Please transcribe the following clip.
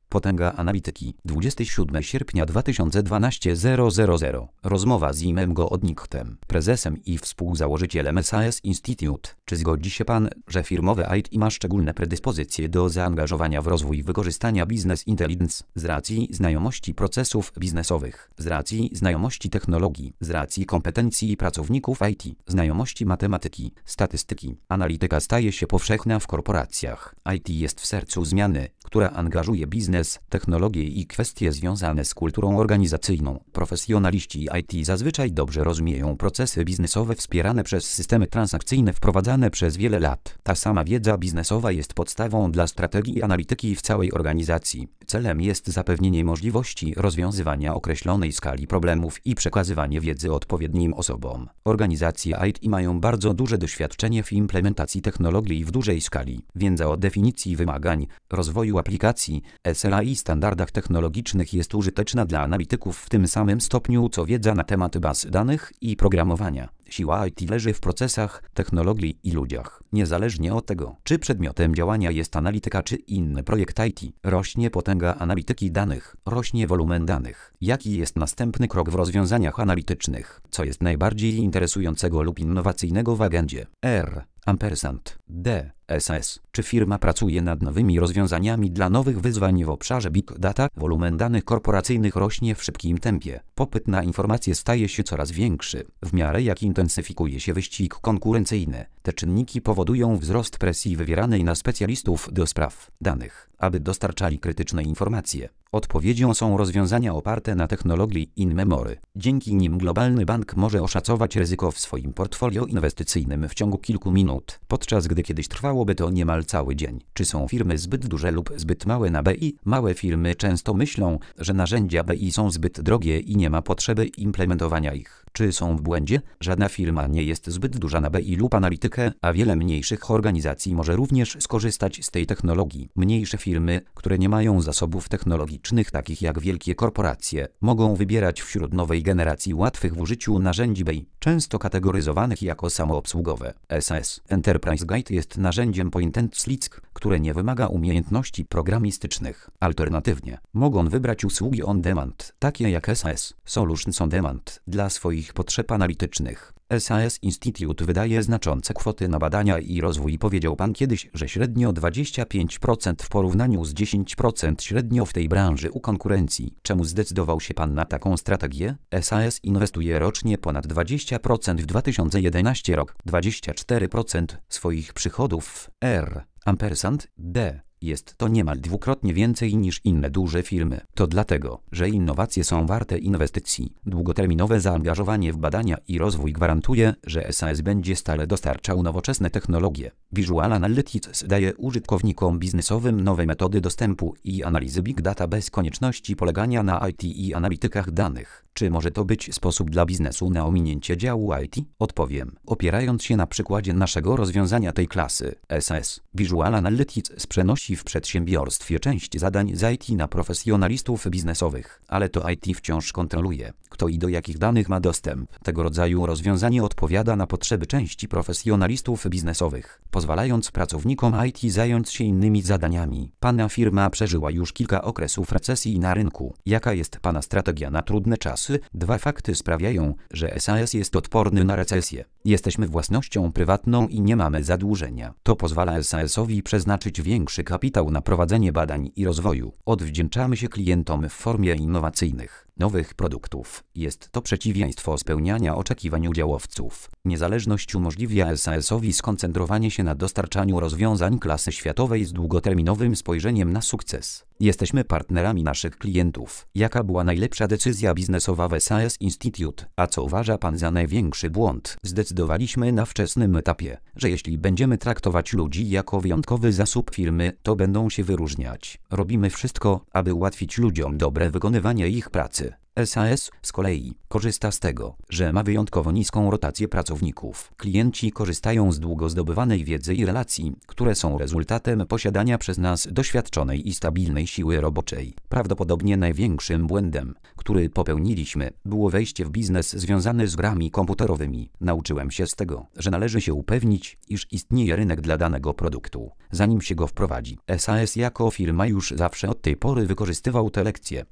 Potęga analityki. 27 sierpnia 2012 000. Rozmowa z Imem Goodnichtem, prezesem i współzałożycielem SAS Institute. Czy zgodzi się pan, że firmowe IT ma szczególne predyspozycje do zaangażowania w rozwój wykorzystania business intelligence z racji znajomości procesów biznesowych, z racji znajomości technologii, z racji kompetencji pracowników IT, znajomości matematyki, statystyki. Analityka staje się powszechna w korporacjach. IT jest w sercu zmiany, która angażuje biznes, technologie i kwestie związane z kulturą organizacyjną. Profesjonaliści IT zazwyczaj dobrze rozumieją procesy biznesowe wspierane przez systemy transakcyjne wprowadzane przez wiele lat. Ta sama wiedza biznesowa jest podstawą dla strategii analityki w całej organizacji. Celem jest zapewnienie możliwości rozwiązywania określonej skali problemów i przekazywanie wiedzy odpowiednim osobom. Organizacje IT mają bardzo duże doświadczenie w implementacji technologii w dużej skali. Wiedza o definicji wymagań, rozwoju aplikacji, SLA i standardach technologicznych jest użyteczna dla analityków w tym samym stopniu co wiedza na temat baz danych i programowania. Siła IT leży w procesach, technologii i ludziach. Niezależnie od tego, czy przedmiotem działania jest analityka czy inny projekt IT, rośnie potęga analityki danych, rośnie wolumen danych. Jaki jest następny krok w rozwiązaniach analitycznych? Co jest najbardziej interesującego lub innowacyjnego w agendzie? D. SAS. Czy firma pracuje nad nowymi rozwiązaniami dla nowych wyzwań w obszarze Big Data? Wolumen danych korporacyjnych rośnie w szybkim tempie. Popyt na informacje staje się coraz większy, w miarę jak intensyfikuje się wyścig konkurencyjny. Te czynniki powodują wzrost presji wywieranej na specjalistów do spraw danych, aby dostarczali krytyczne informacje. Odpowiedzią są rozwiązania oparte na technologii in-memory. Dzięki nim globalny bank może oszacować ryzyko w swoim portfolio inwestycyjnym w ciągu kilku minut, podczas gdy kiedyś trwałoby to niemal cały dzień. Czy są firmy zbyt duże lub zbyt małe na BI? Małe firmy często myślą, że narzędzia BI są zbyt drogie i nie ma potrzeby implementowania ich. Czy są w błędzie? Żadna firma nie jest zbyt duża na BI lub analitykę, a wiele mniejszych organizacji może również skorzystać z tej technologii. Mniejsze firmy, które nie mają zasobów technologicznych takich jak wielkie korporacje, mogą wybierać wśród nowej generacji łatwych w użyciu narzędzi BI, często kategoryzowanych jako samoobsługowe. SAS Enterprise Guide jest narzędziem point and click, które nie wymaga umiejętności programistycznych. Alternatywnie, mogą wybrać usługi on demand, takie jak SAS Solutions on Demand, dla swoich potrzeb analitycznych. SAS Institute wydaje znaczące kwoty na badania i rozwój. Powiedział pan kiedyś, że średnio 25% w porównaniu z 10% średnio w tej branży u konkurencji. Czemu zdecydował się pan na taką strategię? SAS inwestuje rocznie ponad 20% w 2011 rok, 24% swoich przychodów w D. Jest to niemal dwukrotnie więcej niż inne duże firmy. To dlatego, że innowacje są warte inwestycji. Długoterminowe zaangażowanie w badania i rozwój gwarantuje, że SAS będzie stale dostarczał nowoczesne technologie. Visual Analytics daje użytkownikom biznesowym nowe metody dostępu i analizy Big Data bez konieczności polegania na IT i analitykach danych. Czy może to być sposób dla biznesu na ominięcie działu IT? Odpowiem, opierając się na przykładzie naszego rozwiązania tej klasy. SAS Visual Analytics przenosi w przedsiębiorstwie część zadań z IT na profesjonalistów biznesowych, ale to IT wciąż kontroluje, kto i do jakich danych ma dostęp. Tego rodzaju rozwiązanie odpowiada na potrzeby części profesjonalistów biznesowych, pozwalając pracownikom IT zająć się innymi zadaniami. Pana firma przeżyła już kilka okresów recesji na rynku. Jaka jest pana strategia na trudne czasy? Dwa fakty sprawiają, że SAS jest odporny na recesję. Jesteśmy własnością prywatną i nie mamy zadłużenia. To pozwala SAS-owi przeznaczyć większy kapitał na prowadzenie badań i rozwoju. Odwdzięczamy się klientom w formie innowacyjnych, nowych produktów. Jest to przeciwieństwo spełniania oczekiwań udziałowców. Niezależność umożliwia SAS-owi skoncentrowanie się na dostarczaniu rozwiązań klasy światowej z długoterminowym spojrzeniem na sukces. Jesteśmy partnerami naszych klientów. Jaka była najlepsza decyzja biznesowa w SAS Institute? A co uważa pan za największy błąd? Zdecydowaliśmy na wczesnym etapie, że jeśli będziemy traktować ludzi jako wyjątkowy zasób firmy, to będą się wyróżniać. Robimy wszystko, aby ułatwić ludziom dobre wykonywanie ich pracy. SAS z kolei korzysta z tego, że ma wyjątkowo niską rotację pracowników. Klienci korzystają z długo zdobywanej wiedzy i relacji, które są rezultatem posiadania przez nas doświadczonej i stabilnej siły roboczej. Prawdopodobnie największym błędem, który popełniliśmy, było wejście w biznes związany z grami komputerowymi. Nauczyłem się z tego, że należy się upewnić, iż istnieje rynek dla danego produktu, zanim się go wprowadzi. SAS jako firma już zawsze od tej pory wykorzystywał te lekcje.